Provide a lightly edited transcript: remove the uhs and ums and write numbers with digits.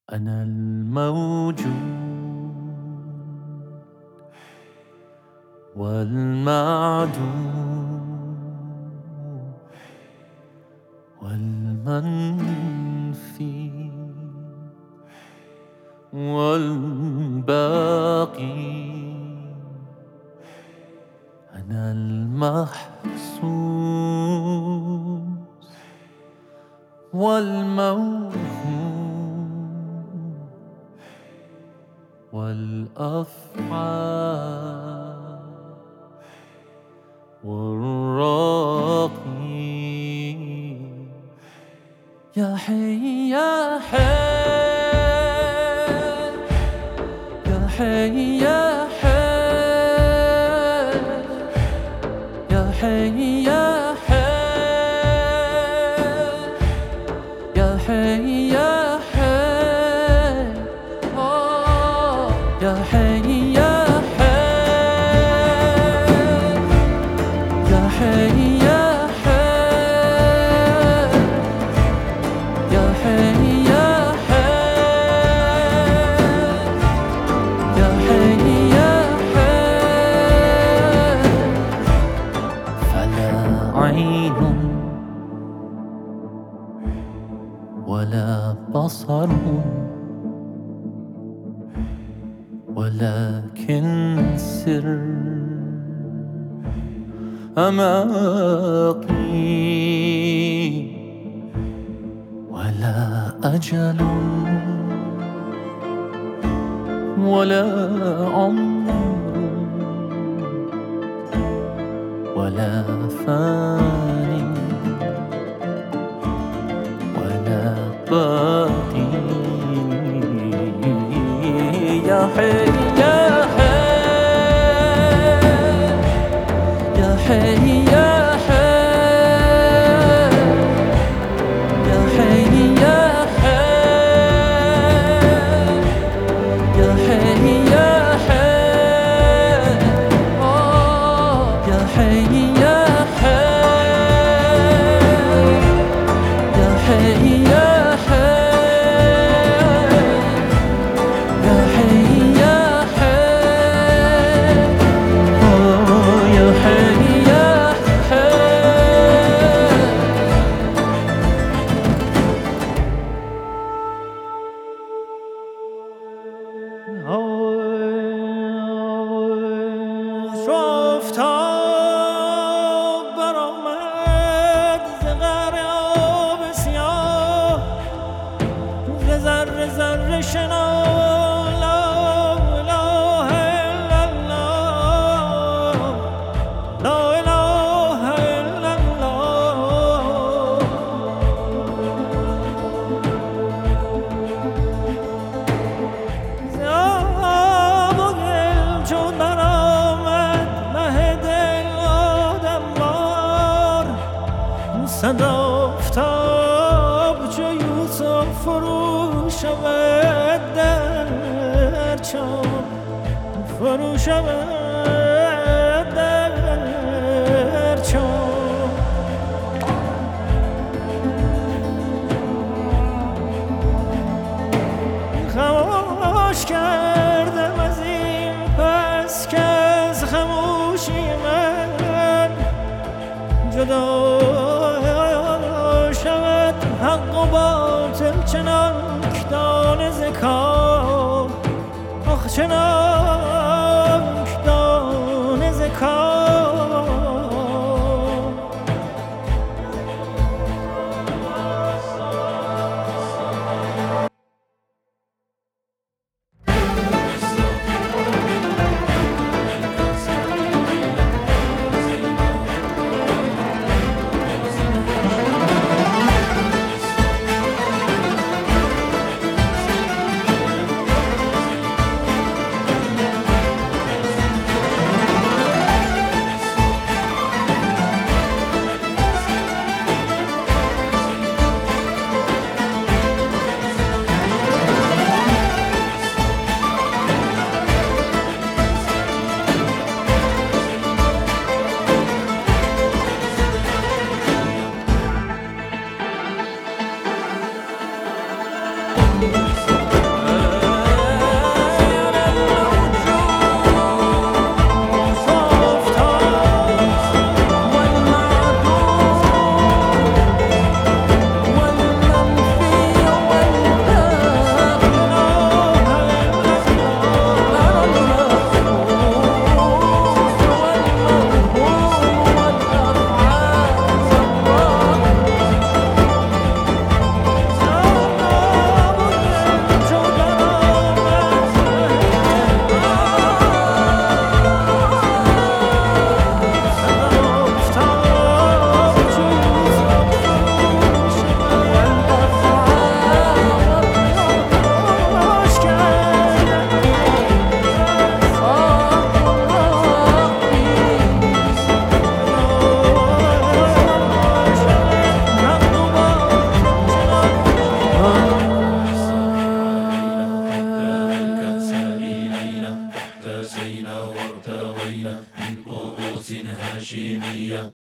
أنا الموجود والمعدوم والمنفي والباقي. أنا المحسوس والموهوم والأفعال والراقي. يا حي يا حي يا حي يا حي يا حي يا حي يا حي يا حي يا حي يا حي يا حي يا حي يا حي يا حي يا حي يا حي. فلا عين ولا بصر ولكن سر أماقي ولا أجل ولا عمر ولا فانٍ ولا باقي. يا حي يا حي يا حي يا حي يا حي يا حي يا حي يا حي يا حي يا حي يا حي يا حي يا حي يا حي يا حي يا شفتم برآمد ز قعر آب سیاه، ز ذره ذره شنا لا اله الا الله، لا اله الا الله. ز آب و گل چون برآمد مه دل آدموار، صد آفتاب چو یوسف فرو شود در چاه، فرو شود در چاه. خاموش کردم از این پس که از خاموشی من جدا شود حق و باطل، چنانک دانه ز کار، آخ چنانک دانه ز کار. قاسينا وارتوينا من قوس هاشمية